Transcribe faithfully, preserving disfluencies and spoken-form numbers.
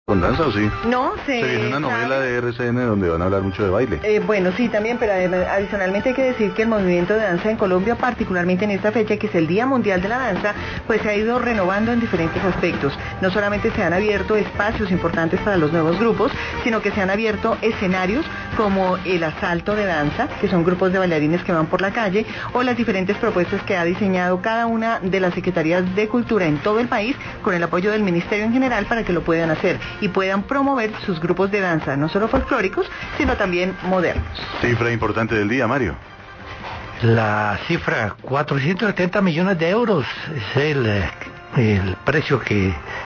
¿Con danza o sí? No, Se se viene una novela sabe- de R C N donde van a hablar mucho de baile. Eh, bueno, sí, también, pero además, adicionalmente hay que decir que el movimiento de danza en Colombia, particularmente en esta fecha, que es el Día Mundial de la Danza, pues se ha ido renovando en diferentes aspectos. No solamente se han abierto espacios importantes para los nuevos grupos, sino que se han abierto escenarios como el asalto de danza, que son grupos de bailarines que van por la calle, o las diferentes propuestas que ha diseñado cada una de las secretarías de cultura en todo el país, con el apoyo del ministerio en general, para que lo puedan hacer y puedan promover sus grupos de danza, no solo folclóricos, sino también modernos. Cifra importante del día, Mario. La cifra, cuatrocientos setenta millones de euros, es el, eh, el precio que